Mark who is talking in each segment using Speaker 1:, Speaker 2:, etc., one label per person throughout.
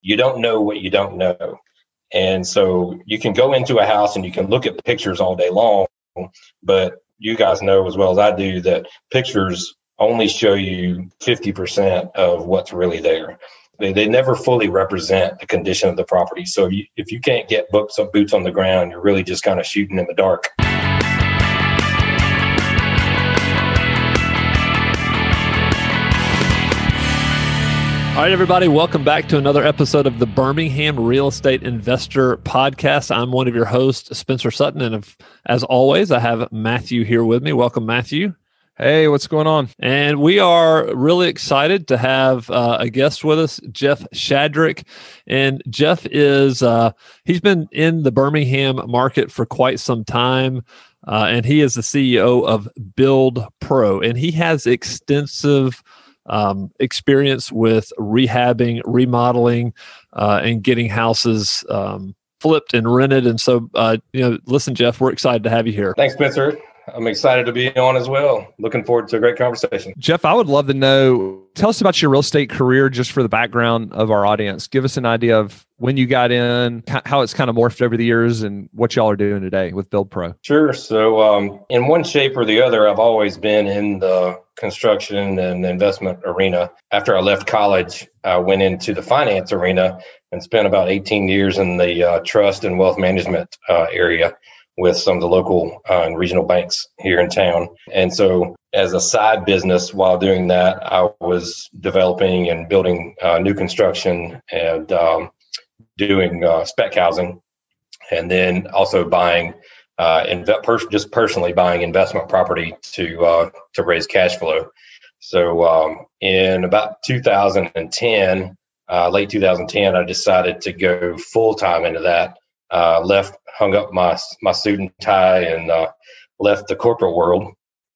Speaker 1: you don't know what you don't know. And so you can go into a house and you can look at pictures all day long, but you guys know as well as I do that pictures only show you 50% of what's really there. They never fully represent the condition of the property. So if you can't get boots on the ground, you're really just kind of shooting in the dark.
Speaker 2: All right, everybody, welcome back to another episode of the Birmingham Real Estate Investor Podcast. I'm one of your hosts, Spencer Sutton, and as always, I have Matthew here with me. Welcome, Matthew.
Speaker 3: Hey, what's going on?
Speaker 2: And we are really excited to have a guest with us, Jeff Shadrick. And Jeff is, he's been in the Birmingham market for quite some time. And he is the CEO of Build Pro, and he has extensive experience with rehabbing, remodeling, and getting houses flipped and rented. And so, listen, Jeff, we're excited to have you here.
Speaker 1: Thanks, Spencer. I'm excited to be on as well. Looking forward to a great conversation.
Speaker 3: Jeff, I would love to know, tell us about your real estate career just for the background of our audience. Give us an idea of when you got in, how it's kind of morphed over the years, and what y'all are doing today with Build Pro.
Speaker 1: Sure. So in one shape or the other, I've always been in the construction and investment arena. After I left college, I went into the finance arena and spent about 18 years in the trust and wealth management area with some of the local and regional banks here in town. And so as a side business while doing that, I was developing and building new construction and doing spec housing, and then also buying, just personally buying investment property to raise cash flow. So in about 2010, late 2010, I decided to go full-time into that. Hung up my suit and tie and left the corporate world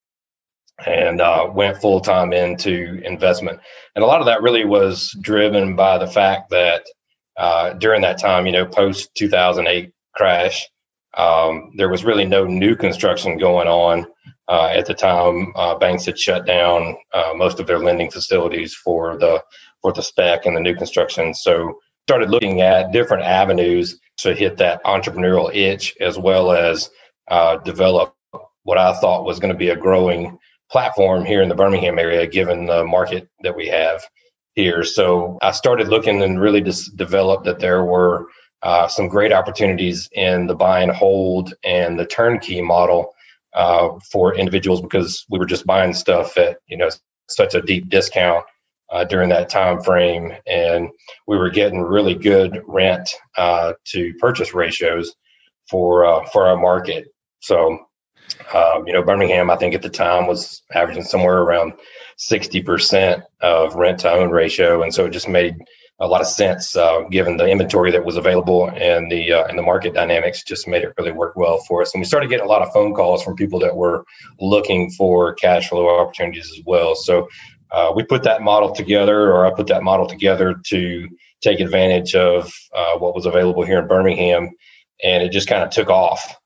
Speaker 1: and went full time into investment. And a lot of that really was driven by the fact that during that time, post 2008 crash, there was really no new construction going on at the time. Banks had shut down most of their lending facilities for the spec and the new construction. So started looking at different avenues to hit that entrepreneurial itch, as well as develop what I thought was going to be a growing platform here in the Birmingham area, given the market that we have here. So I started looking and really just developed that there were some great opportunities in the buy and hold and the turnkey model for individuals, because we were just buying stuff at such a deep discount during that time frame, and we were getting really good rent to purchase ratios for our market. So, Birmingham, I think at the time was averaging somewhere around 60% of rent to own ratio, and so it just made a lot of sense given the inventory that was available and the market dynamics. Just made it really work well for us. And we started getting a lot of phone calls from people that were looking for cash flow opportunities as well. So we put that model together, or I put that model together to take advantage of what was available here in Birmingham, and it just kind of took off.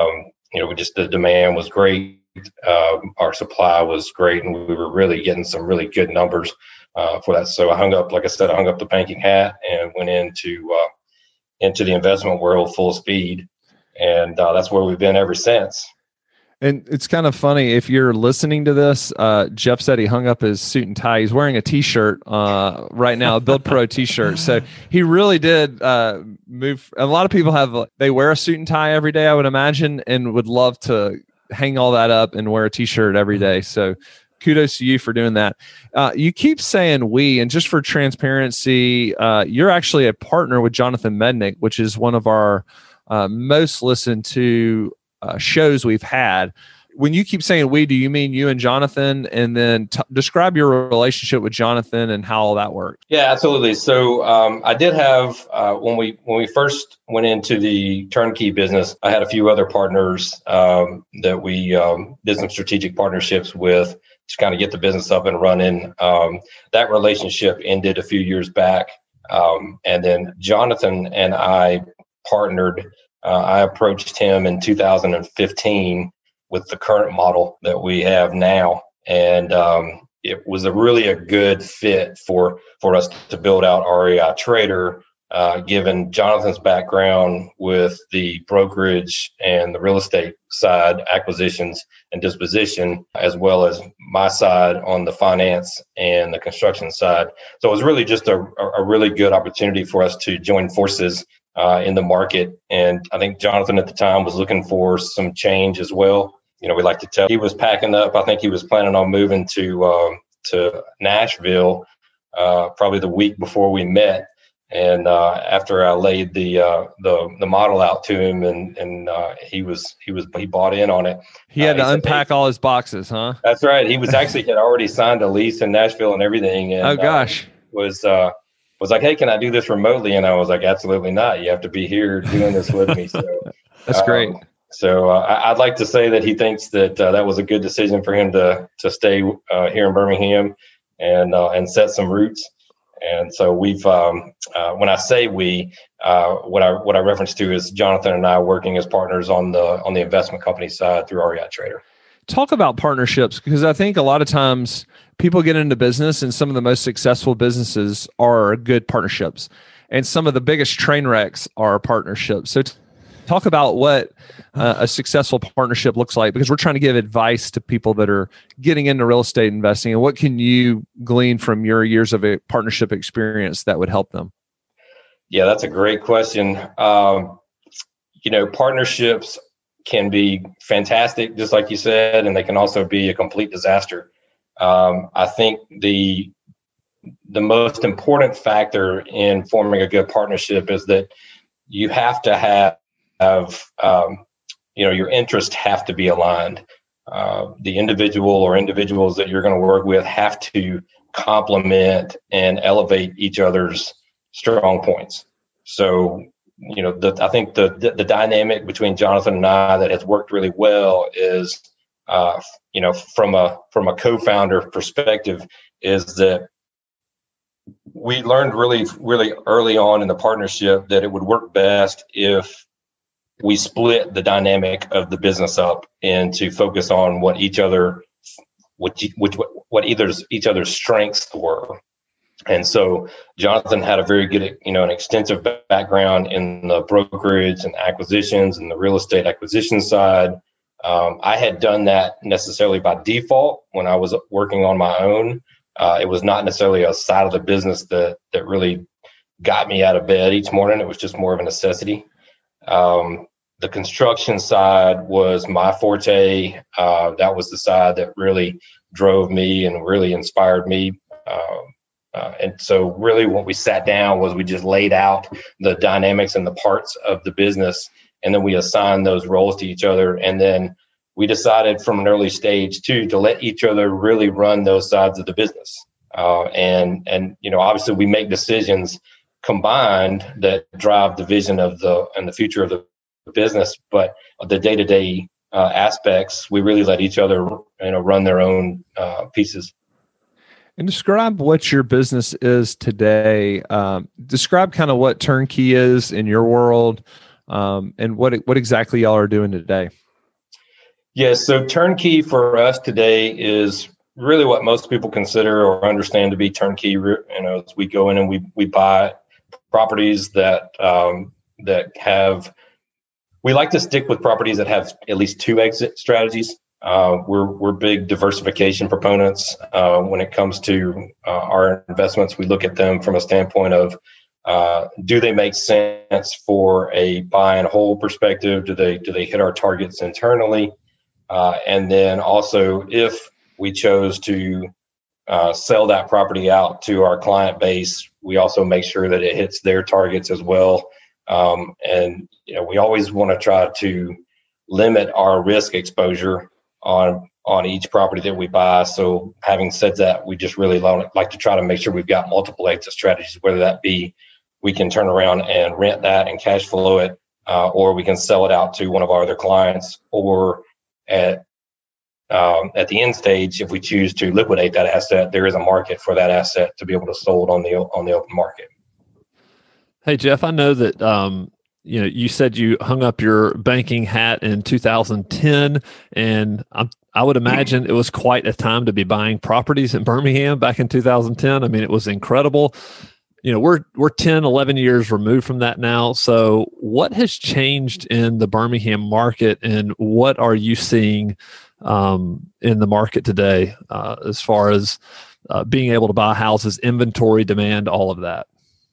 Speaker 1: The demand was great, our supply was great, and we were really getting some really good numbers for that. So I hung up the banking hat and went into the investment world full speed, and that's where we've been ever since.
Speaker 3: And it's kind of funny, if you're listening to this, Jeff said he hung up his suit and tie. He's wearing a t-shirt right now, a Build Pro t-shirt. So he really did move. A lot of people they wear a suit and tie every day, I would imagine, and would love to hang all that up and wear a t-shirt every day. So kudos to you for doing that. You keep saying we, and just for transparency, you're actually a partner with Jonathan Mednick, which is one of our most listened to shows we've had. When you keep saying we, do you mean you and Jonathan? And then describe your relationship with Jonathan and how all that worked.
Speaker 1: Yeah, absolutely. So I did have, when we first went into the turnkey business, I had a few other partners that we did some strategic partnerships with to kind of get the business up and running. That relationship ended a few years back. And then Jonathan and I partnered. I approached him in 2015 with the current model that we have now. And it was a really good fit for us to build out REI Trader given Jonathan's background with the brokerage and the real estate side, acquisitions and disposition, as well as my side on the finance and the construction side. So it was really just a really good opportunity for us to join forces in the market. And I think Jonathan at the time was looking for some change as well. We like to tell he was packing up. I think he was planning on moving to Nashville probably the week before we met. And after I laid the model out to him, and he bought in on it.
Speaker 3: He had to unpack all his boxes, huh?
Speaker 1: That's right. He had already signed a lease in Nashville and everything. And,
Speaker 3: oh gosh,
Speaker 1: was like, hey, can I do this remotely? And I was like, absolutely not. You have to be here doing this with me. So
Speaker 3: that's great.
Speaker 1: So I'd like to say that he thinks that that was a good decision for him to stay here in Birmingham and set some roots. And so we've, when I say we, what I reference to is Jonathan and I working as partners on the investment company side through REI Trader.
Speaker 3: Talk about partnerships, because I think a lot of times people get into business and some of the most successful businesses are good partnerships, and some of the biggest train wrecks are partnerships. So talk about what a successful partnership looks like, because we're trying to give advice to people that are getting into real estate investing, and what can you glean from your years of a partnership experience that would help them?
Speaker 1: Yeah, that's a great question. Partnerships can be fantastic, just like you said, and they can also be a complete disaster. I think the most important factor in forming a good partnership is that you have to have your interests have to be aligned. The individual or individuals that you're going to work with have to complement and elevate each other's strong points. So, I think the dynamic between Jonathan and I that has worked really well is, from a co-founder perspective, is that we learned really, really early on in the partnership that it would work best if we split the dynamic of the business up and to focus on what each other's strengths were. And so Jonathan had a very good, an extensive background in the brokerage and acquisitions and the real estate acquisition side. I had done that necessarily by default when I was working on my own. It was not necessarily a side of the business that really got me out of bed each morning. It was just more of a necessity. The construction side was my forte. That was the side that really drove me and really inspired me. And so really what we sat down was we just laid out the dynamics and the parts of the business, and then we assigned those roles to each other. And then we decided from an early stage to let each other really run those sides of the business. And obviously we make decisions combined that drive the vision of the future of the business, but the day-to-day aspects, we really let each other, run their own pieces.
Speaker 3: And describe what your business is today. Describe kind of what Turnkey is in your world, and what exactly y'all are doing today.
Speaker 1: Yes, so Turnkey for us today is really what most people consider or understand to be turnkey. As we go in and we buy properties that have. We like to stick with properties that have at least two exit strategies. We're big diversification proponents when it comes to our investments. We look at them from a standpoint of do they make sense for a buy and hold perspective? Do they hit our targets internally? And then also, if we chose to sell that property out to our client base, we also make sure that it hits their targets as well. And we always want to try to limit our risk exposure on each property that we buy. So having said that, we just really like to try to make sure we've got multiple exit strategies, whether that be we can turn around and rent that and cash flow it, or we can sell it out to one of our other clients, or at the end stage, if we choose to liquidate that asset, there is a market for that asset to be able to sold on the open market.
Speaker 2: Hey, Jeff, I know that you said you hung up your banking hat in 2010, and I would imagine it was quite a time to be buying properties in Birmingham back in 2010. I mean, it was incredible. we're 10, 11 years removed from that now. So what has changed in the Birmingham market, and what are you seeing in the market today as far as being able to buy houses, inventory, demand, all of that?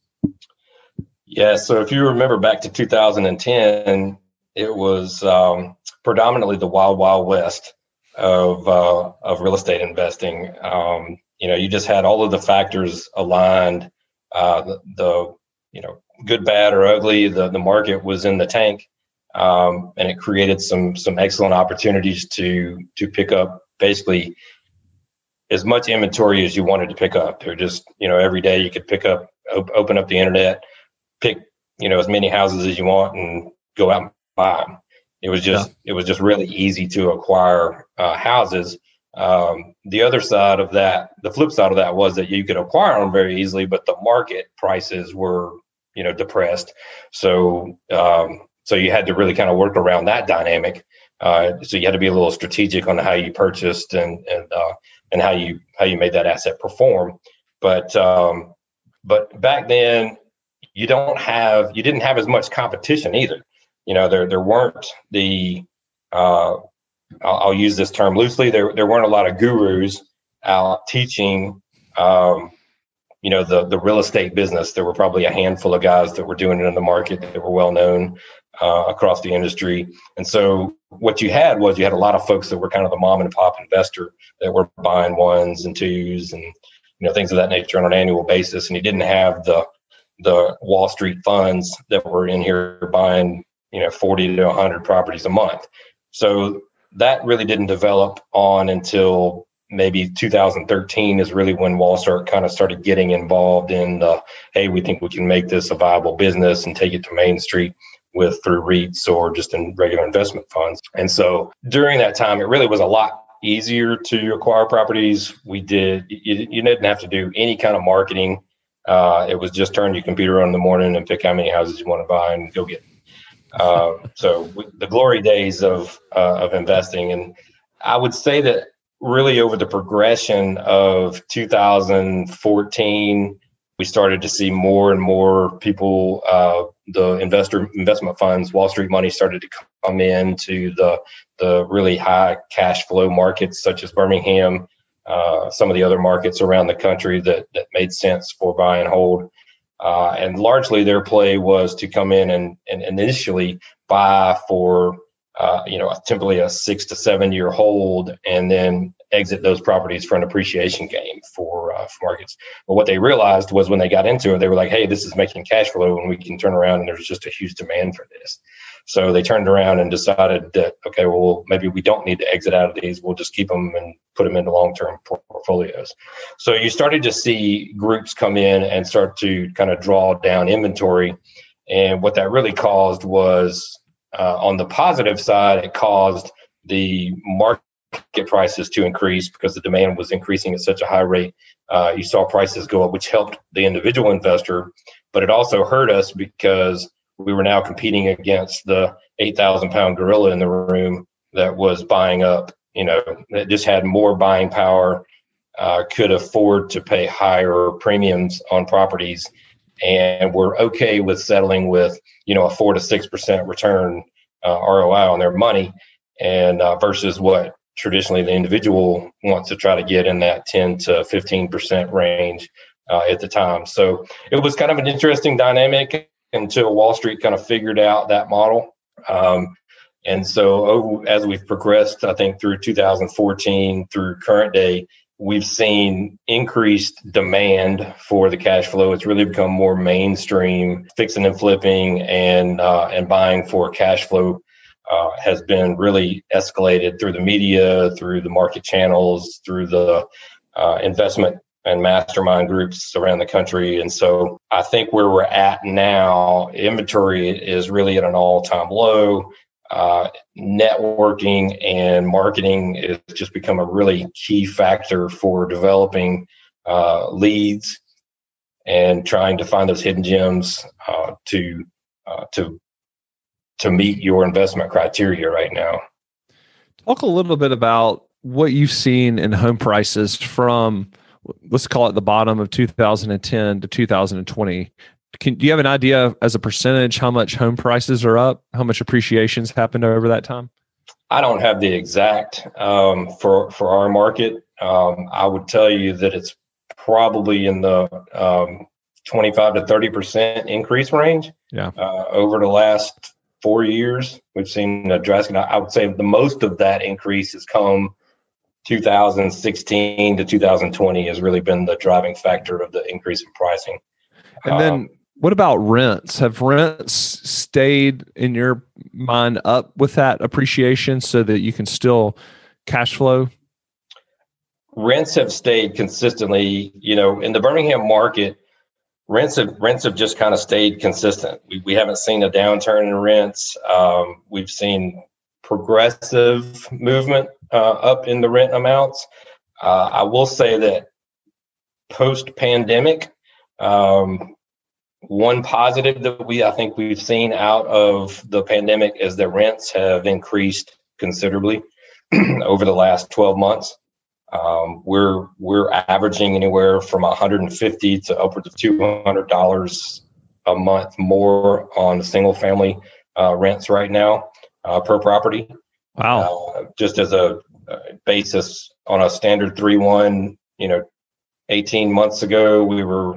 Speaker 1: Yeah. So if you remember back to 2010, it was predominantly the wild, wild west of real estate investing. You just had all of the factors aligned. The good, bad, or ugly. The market was in the tank, and it created some excellent opportunities to pick up basically as much inventory as you wanted to pick up. They're just every day you could pick up, open up the internet, pick as many houses as you want, and go out and buy them. It was just really easy to acquire houses. The other side of that, the flip side of that, was that you could acquire them very easily, but the market prices were depressed. So you had to really kind of work around that dynamic. So you had to be a little strategic on how you purchased and how you made that asset perform. But back then you didn't have as much competition either. There weren't the I'll use this term loosely. There weren't a lot of gurus out teaching, the real estate business. There were probably a handful of guys that were doing it in the market that were well known across the industry. And so what you had was a lot of folks that were kind of the mom and pop investor that were buying ones and twos and things of that nature on an annual basis. And you didn't have the Wall Street funds that were in here buying 40 to 100 properties a month. So that really didn't develop on until maybe 2013 is really when Wall Street kind of started getting involved in hey, we think we can make this a viable business and take it to Main Street through REITs or just in regular investment funds. And so during that time, it really was a lot easier to acquire properties. You didn't have to do any kind of marketing. It was just turn your computer on in the morning and pick how many houses you want to buy and go get them. So the glory days of investing. And I would say that really over the progression of 2014, we started to see more and more people, the investment funds, Wall Street money started to come into the really high cash flow markets such as Birmingham, some of the other markets around the country that made sense for buy and hold. And largely their play was to come in and initially buy for, typically a 6 to 7 year hold and then exit those properties for an appreciation gain for markets. But what they realized was when they got into it, they were like, hey, this is making cash flow and we can turn around and there's just a huge demand for this. So they turned around and decided that, okay, well, maybe we don't need to exit out of these. We'll just keep them and put them into long-term portfolios. So you started to see groups come in and start to kind of draw down inventory. And what that really caused was, on the positive side, it caused the market prices to increase because the demand was increasing at such a high rate. You saw prices go up, which helped the individual investor, but it also hurt us because we were now competing against the 8,000-pound gorilla in the room that was buying up, that just had more buying power, could afford to pay higher premiums on properties, and were okay with settling with, a 4 to 6% return ROI on their money, and versus what traditionally the individual wants to try to get in that 10 to 15% range at the time. So it was kind of an interesting dynamic until Wall Street kind of figured out that model. And so as we've progressed, I think through 2014 through current day, we've seen increased demand for the cash flow. It's really become more mainstream. Fixing and flipping and buying for cash flow has been really escalated through the media, through the market channels, through the investment and mastermind groups around the country. And so I think where we're at now, inventory is really at an all-time low. Networking and marketing has just become a really key factor for developing leads and trying to find those hidden gems to meet your investment criteria right now.
Speaker 3: Talk a little bit about what you've seen in home prices from let's call it the bottom of 2010 to 2020. Do you have an idea as a percentage how much home prices are up, how much appreciation's happened over that time?
Speaker 1: I don't have the exact for our market. I would tell you that it's probably in the 25 to 30% increase range.
Speaker 3: Yeah.
Speaker 1: Over the last 4 years, we've seen a drastic. I would say the most of that increase has come 2016 to 2020 has really been the driving factor of the increase in pricing.
Speaker 3: And then what about rents? Have rents stayed, in your mind, up with that appreciation so that you can still cash flow?
Speaker 1: Rents have stayed consistently, in the Birmingham market. Rents have just kind of stayed consistent. We haven't seen a downturn in rents. We've seen progressive movement up in the rent amounts. I will say that post-pandemic, one positive that I think we've seen out of the pandemic is that rents have increased considerably over the last 12 months. We're averaging anywhere from $150 to upwards of $200 a month more on single family rents right now per property.
Speaker 3: Wow!
Speaker 1: Just as a basis, on a standard 3-1, 18 months ago we were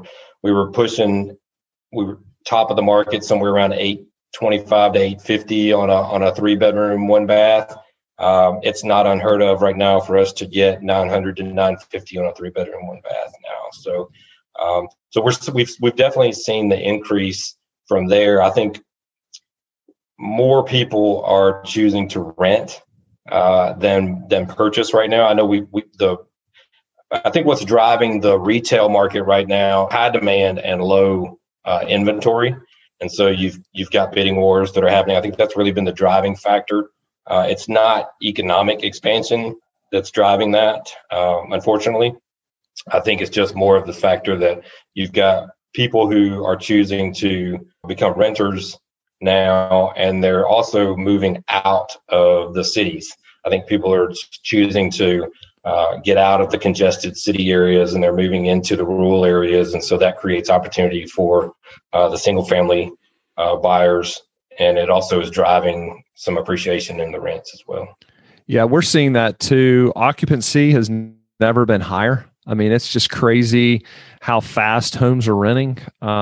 Speaker 1: top of the market somewhere around $825 to $850 on a 3-bedroom 1-bath. It's not unheard of right now for us to get $900 to $950 on a 3-bedroom 1-bath now. So we've definitely seen the increase from there. I think more people are choosing to rent than purchase right now. I know I think what's driving the retail market right now, high demand and low inventory, and so you've got bidding wars that are happening. I think that's really been the driving factor. It's not economic expansion that's driving that, unfortunately. I think it's just more of the factor that you've got people who are choosing to become renters now, and they're also moving out of the cities. I think people are choosing to get out of the congested city areas, and they're moving into the rural areas, and so that creates opportunity for the single family buyers, and it also is driving some appreciation in the rents as well.
Speaker 3: Yeah, we're seeing that too. Occupancy has never been higher. I mean, it's just crazy how fast homes are renting.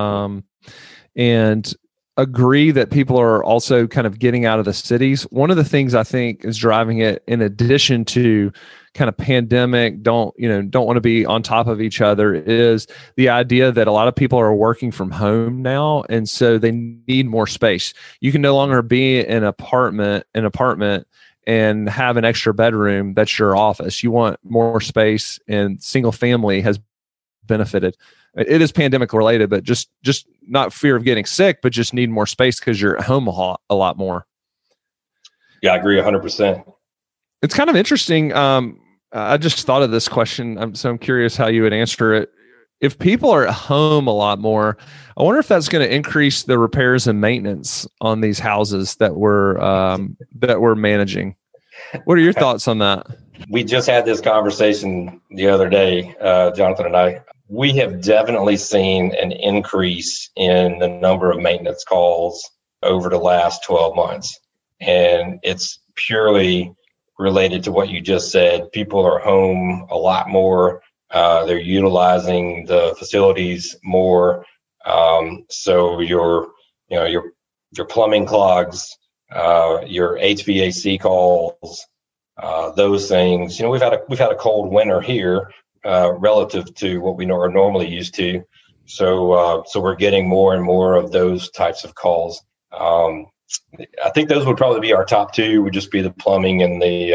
Speaker 3: And agree that people are also kind of getting out of the cities. One of the things I think is driving it, in addition to kind of pandemic, don't want to be on top of each other, is the idea that a lot of people are working from home now, and so they need more space. You can no longer be in an apartment and have an extra bedroom that's your office. You want more space, and single family has benefited. It is pandemic related, but just not fear of getting sick, but just need more space because you're at home a lot more.
Speaker 1: Yeah, I agree 100%.
Speaker 3: It's kind of interesting. I just thought of this question. I'm curious how you would answer it. If people are at home a lot more, I wonder if that's going to increase the repairs and maintenance on these houses that we're managing. What are your thoughts on that?
Speaker 1: We just had this conversation the other day, Jonathan and I. We have definitely seen an increase in the number of maintenance calls over the last 12 months. And it's purely related to what you just said. People are home a lot more. They're utilizing the facilities more. So your plumbing clogs, your HVAC calls, those things. We've had a cold winter here. Relative to what we are normally used to. So we're getting more and more of those types of calls. I think those would probably be our top two, would just be the plumbing and the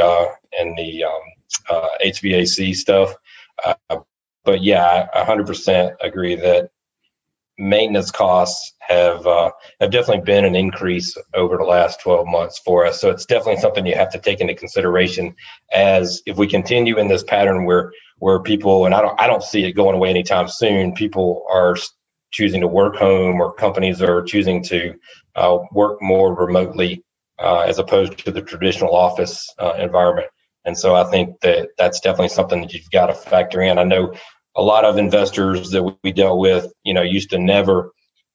Speaker 1: HVAC stuff. But yeah, I 100% agree that maintenance costs have definitely been an increase over the last 12 months for us. So it's definitely something you have to take into consideration, as if we continue in this pattern where people, and I don't see it going away anytime soon, people are choosing to work home, or companies are choosing to work more remotely as opposed to the traditional office environment. And so I think that that's definitely something that you've got to factor in. I know a lot of investors that we dealt with, used to never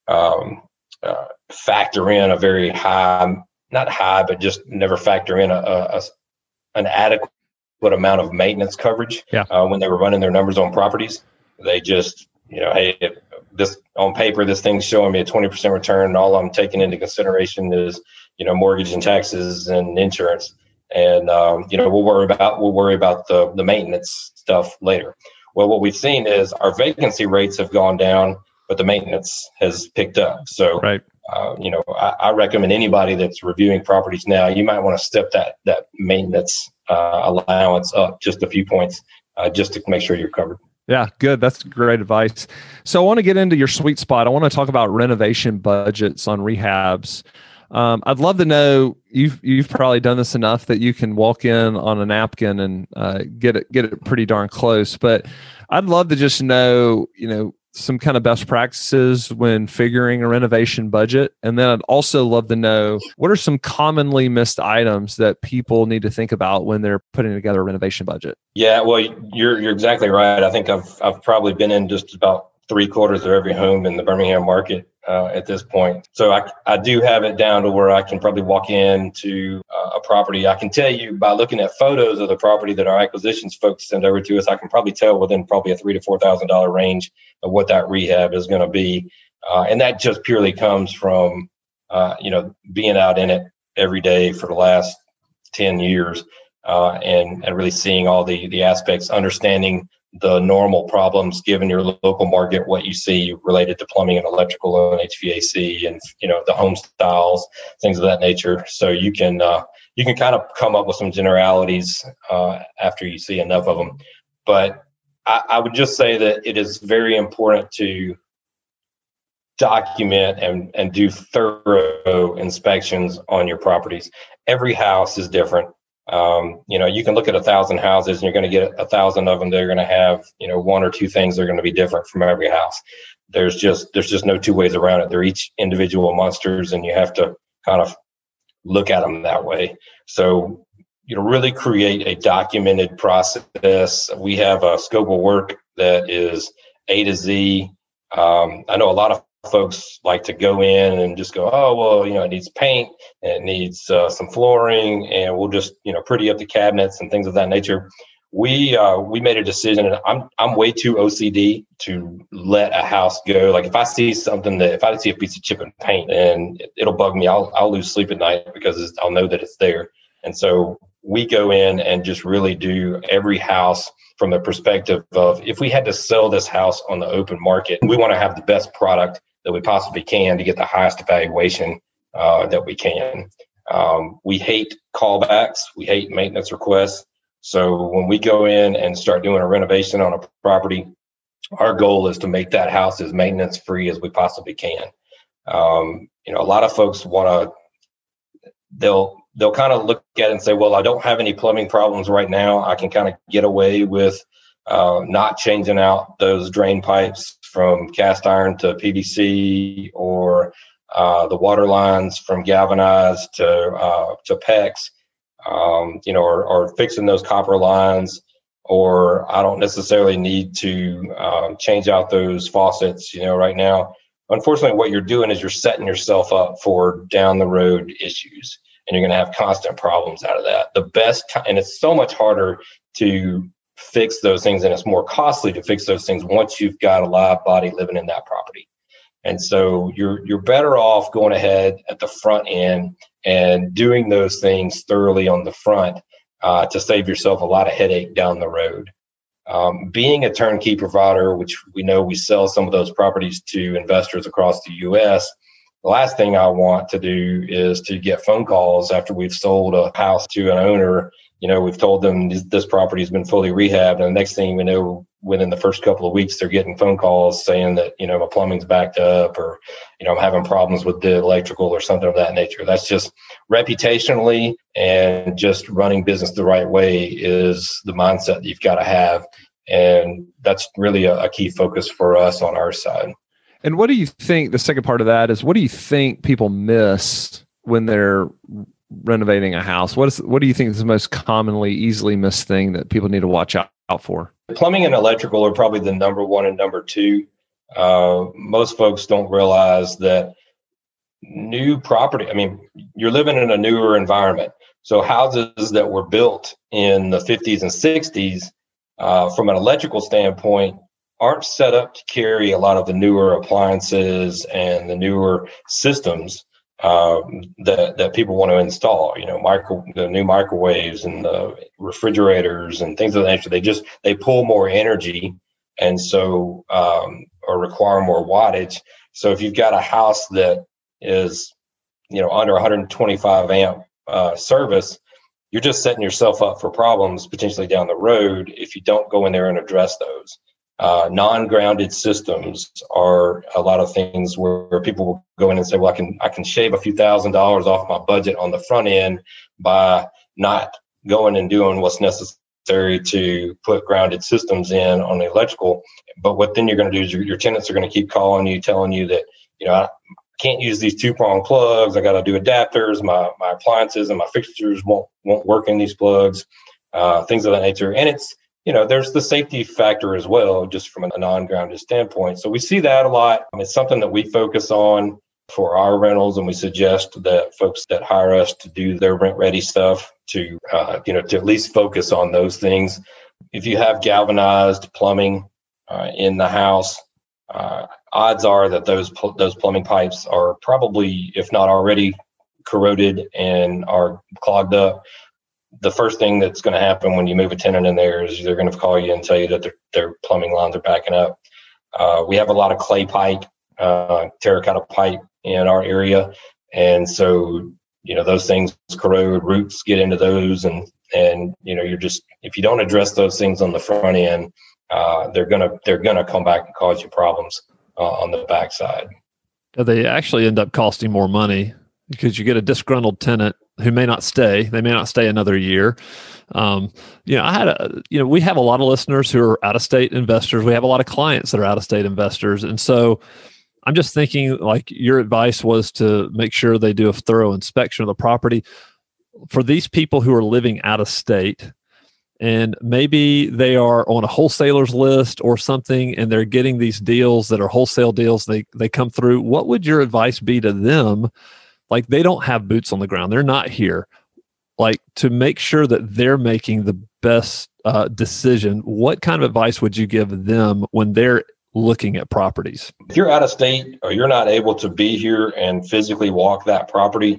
Speaker 1: factor in a very high, not high, but just never factor in an adequate amount of maintenance coverage. When they were running their numbers on properties. They just, hey, this on paper, this thing's showing me a 20% return, and all I'm taking into consideration is, mortgage and taxes and insurance. And, we'll worry about the maintenance stuff later. Well, what we've seen is our vacancy rates have gone down, but the maintenance has picked up. So,
Speaker 3: right.
Speaker 1: I recommend anybody that's reviewing properties now, you might want to step that maintenance allowance up just a few points, just to make sure you're covered.
Speaker 3: Yeah, good. That's great advice. So I want to get into your sweet spot. I want to talk about renovation budgets on rehabs. I'd love to know, you've probably done this enough that you can walk in on a napkin and get it pretty darn close. But I'd love to just know, some kind of best practices when figuring a renovation budget. And then I'd also love to know, what are some commonly missed items that people need to think about when they're putting together a renovation budget?
Speaker 1: Yeah, well, you're exactly right. I think I've probably been in just about 3/4 of every home in the Birmingham market at this point. So I do have it down to where I can probably walk into a property. I can tell you by looking at photos of the property that our acquisitions folks send over to us, I can probably tell within probably a $3,000 to $4,000 range of what that rehab is going to be. And that just purely comes from, being out in it every day for the last 10 years and really seeing all the aspects, understanding the normal problems given your local market, what you see related to plumbing and electrical and HVAC and, the home styles, things of that nature. So you can kind of come up with some generalities after you see enough of them. But I would just say that it is very important to document and do thorough inspections on your properties. Every house is different. You can look at 1,000 houses and you're going to get 1,000 of them. They're going to have, one or two things that are going to be different from every house. There's just no two ways around it. They're each individual monsters and you have to kind of look at them that way. So, really create a documented process. We have a scope of work that is A to Z. I know a lot of folks like to go in and just go, oh, well, it needs paint and it needs some flooring and we'll just, pretty up the cabinets and things of that nature. We made a decision, and I'm way too OCD to let a house go. Like if I see a piece of chip and paint and it'll bug me, I'll lose sleep at night because I'll know that it's there. And so we go in and just really do every house from the perspective of, if we had to sell this house on the open market, we want to have the best product that we possibly can to get the highest valuation that we can. We hate callbacks. We hate maintenance requests. So when we go in and start doing a renovation on a property, our goal is to make that house as maintenance free as we possibly can. A lot of folks they'll kind of look at it and say, well, I don't have any plumbing problems right now. I can kind of get away with not changing out those drain pipes from cast iron to PVC, or the water lines from galvanized to PEX, or fixing those copper lines, or I don't necessarily need to change out those faucets, right now. Unfortunately, what you're doing is you're setting yourself up for down the road issues, and you're going to have constant problems out of that. And it's so much harder to fix those things, and it's more costly to fix those things once you've got a live body living in that property. And so you're better off going ahead at the front end and doing those things thoroughly on the front to save yourself a lot of headache down the road. Being a turnkey provider, which we know we sell some of those properties to investors across the U.S., the last thing I want to do is to get phone calls after we've sold a house to an owner. We've told them this property has been fully rehabbed, and the next thing we know, within the first couple of weeks, they're getting phone calls saying that, my plumbing's backed up, or, I'm having problems with the electrical or something of that nature. That's just reputationally, and just running business the right way is the mindset that you've got to have. And that's really a key focus for us on our side.
Speaker 3: And what do you think, the second part of that is, what do you think people miss when they're renovating a house? What do you think is the most commonly easily missed thing that people need to watch out for?
Speaker 1: Plumbing and electrical are probably the number one and number two. Most folks don't realize that new property, I mean, you're living in a newer environment. So houses that were built in the 50s and 60s, from an electrical standpoint, aren't set up to carry a lot of the newer appliances and the newer systems that people want to install. The new microwaves and the refrigerators and things of that nature. They pull more energy, and so or require more wattage. So if you've got a house that is under 125 amp service, you're just setting yourself up for problems potentially down the road if you don't go in there and address those. Non-grounded systems are a lot of things where people will go in and say, well, I can shave a few $1,000s off my budget on the front end by not going and doing what's necessary to put grounded systems in on the electrical. But what then you're going to do is your tenants are going to keep calling you, telling you that, I can't use these 2-prong plugs. I got to do adapters. My appliances and my fixtures won't work in these plugs, things of that nature. And it's, there's the safety factor as well, just from a non-grounded standpoint. So we see that a lot. It's something that we focus on for our rentals, and we suggest that folks that hire us to do their rent-ready stuff to at least focus on those things. If you have galvanized plumbing in the house, odds are that those plumbing pipes are probably, if not already, corroded and are clogged up. The first thing that's going to happen when you move a tenant in there is they're going to call you and tell you that their plumbing lines are backing up. We have a lot of clay pipe, terracotta pipe in our area. And so, those things corrode, roots get into those. And if you don't address those things on the front end, they're going to come back and cause you problems on the backside.
Speaker 2: They actually end up costing more money because you get a disgruntled tenant who may not stay. They may not stay another year. We have a lot of listeners who are out-of-state investors. We have a lot of clients that are out-of-state investors. And so I'm just thinking, like, your advice was to make sure they do a thorough inspection of the property. For these people who are living out of state, and maybe they are on a wholesaler's list or something, and they're getting these deals that are wholesale deals, they come through, what would your advice be to them? Like, they don't have boots on the ground. They're not here. Like, to make sure that they're making the best decision, what kind of advice would you give them when they're looking at properties?
Speaker 1: If you're out of state or you're not able to be here and physically walk that property,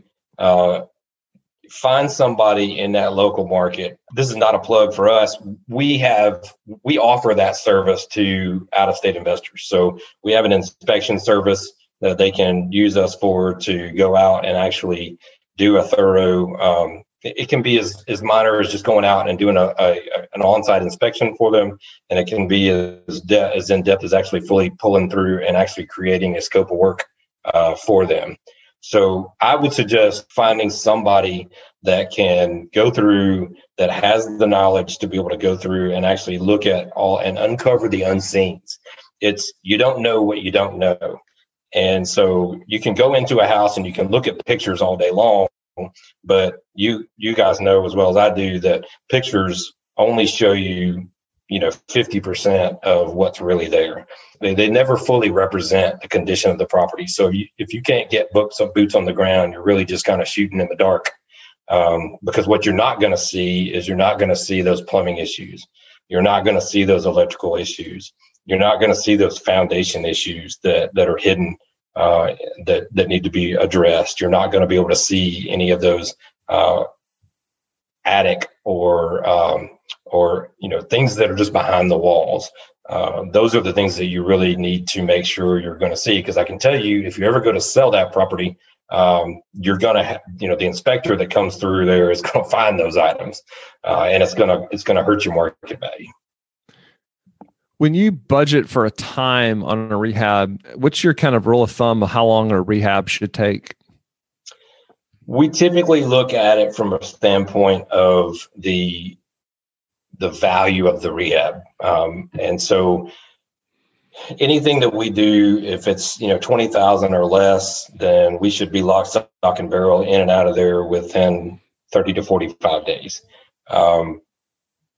Speaker 1: find somebody in that local market. This is not a plug for us. We offer that service to out-of-state investors. So we have an inspection service that they can use us for to go out and actually do a thorough, it can be as minor as just going out and doing an on-site inspection for them. And it can be as in-depth as actually fully pulling through and actually creating a scope of work for them. So I would suggest finding somebody that can go through, that has the knowledge to be able to go through and actually look at all and uncover the unseens. You don't know what you don't know. And so you can go into a house and you can look at pictures all day long, but you guys know as well as I do that pictures only show you 50% of what's really there. They never fully represent the condition of the property. So if you can't get boots on the ground, you're really just kind of shooting in the dark. Because what you're not going to see is you're not going to see those plumbing issues. You're not going to see those electrical issues. You're not going to see those foundation issues that are hidden, that need to be addressed. You're not going to be able to see any of those attic or things that are just behind the walls. Those are the things that you really need to make sure you're going to see. Because I can tell you, if you ever go to sell that property, you're going to have, the inspector that comes through there is going to find those items, and it's going to hurt your market value.
Speaker 3: When you budget for a time on a rehab, what's your kind of rule of thumb of how long a rehab should take?
Speaker 1: We typically look at it from a standpoint of the value of the rehab. And so anything that we do, if it's, $20,000 or less, then we should be lock, stock, and barrel in and out of there within 30 to 45 days.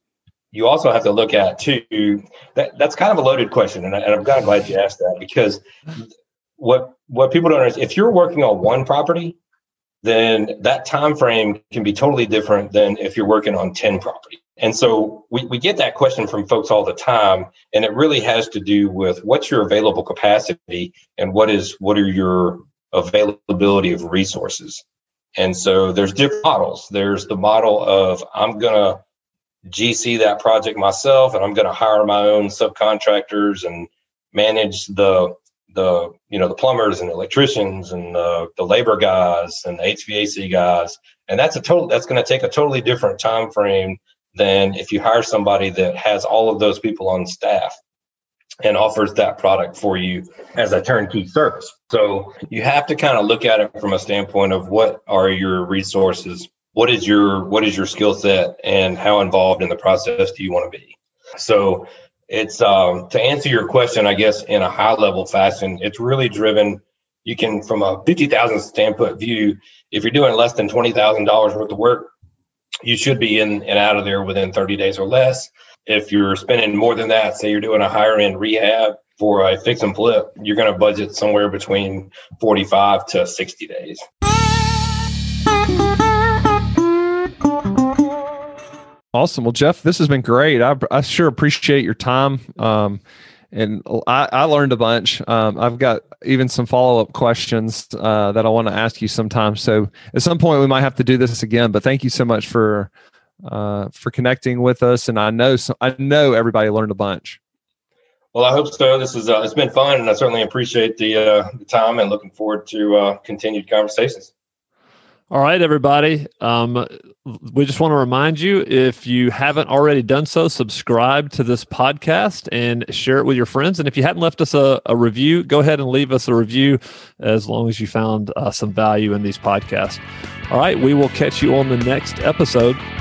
Speaker 1: you also have to look at too, that's kind of a loaded question. And I'm kind of glad you asked that, because what people don't understand, if you're working on one property, then that time frame can be totally different than if you're working on 10 properties. And so we get that question from folks all the time, and it really has to do with what's your available capacity and what are your availability of resources. And so there's different models. There's the model of I'm going to GC that project myself, and I'm going to hire my own subcontractors and manage the plumbers and electricians and the labor guys and the HVAC guys. And that's going to take a totally different time frame than if you hire somebody that has all of those people on staff and offers that product for you as a turnkey service. So you have to kind of look at it from a standpoint of what are your resources, what is your skill set, and how involved in the process do you want to be. So it's to answer your question, I guess, in a high level fashion, it's really driven. You can, from a 50,000 standpoint view, if you're doing less than $20,000 worth of work, you should be in and out of there within 30 days or less. If you're spending more than that, say you're doing a higher end rehab for a fix and flip, you're going to budget somewhere between 45 to 60 days.
Speaker 3: Awesome. Well, Jeff, this has been great. I sure appreciate your time. And I learned a bunch. I've got even some follow-up questions that I want to ask you sometime. So at some point we might have to do this again, but thank you so much for connecting with us. And I know everybody learned a bunch.
Speaker 1: Well, I hope so. This is it's been fun, and I certainly appreciate the time, and looking forward to continued conversations.
Speaker 2: All right, everybody. We just want to remind you, if you haven't already done so, subscribe to this podcast and share it with your friends. And if you hadn't left us a review, go ahead and leave us a review, as long as you found some value in these podcasts. All right, we will catch you on the next episode.